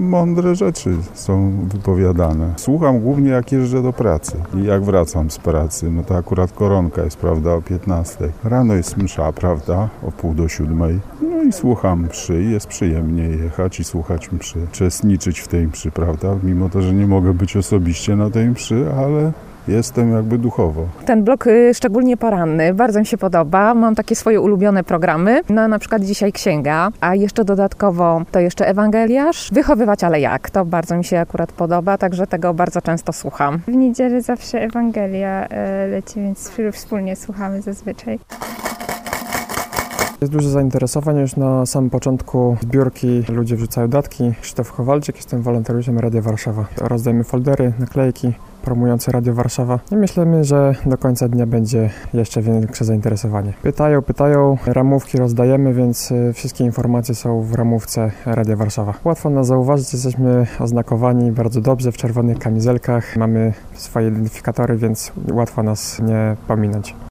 mądre rzeczy są wypowiadane. Słucham głównie jak jeżdżę do pracy i jak wracam z pracy. No to akurat koronka jest, prawda, o 15. Rano jest msza, prawda, o 6:30. No i słucham mszy i jest przyjemnie jechać i słuchać mszy. Uczestniczyć w tej mszy, prawda, mimo to, że nie mogę być osobiście na tej mszy, ale jestem jakby duchowo. Ten blok szczególnie poranny, bardzo mi się podoba. Mam takie swoje ulubione programy. No na przykład dzisiaj księga, a jeszcze dodatkowo to jeszcze Ewangeliarz. Wychowywać, ale jak? To bardzo mi się akurat podoba, także tego bardzo często słucham. W niedzielę zawsze Ewangelia leci, więc wspólnie słuchamy zazwyczaj. Jest duże zainteresowanie już na samym początku zbiórki. Ludzie wrzucają datki. Krzysztof Kowalczyk, jestem wolontariuszem Radia Warszawa. Rozdajemy foldery, naklejki promujące Radio Warszawa i myślimy, że do końca dnia będzie jeszcze większe zainteresowanie. Pytają, ramówki rozdajemy, więc wszystkie informacje są w ramówce Radia Warszawa. Łatwo nas zauważyć, jesteśmy oznakowani bardzo dobrze w czerwonych kamizelkach. Mamy swoje identyfikatory, więc łatwo nas nie pominąć.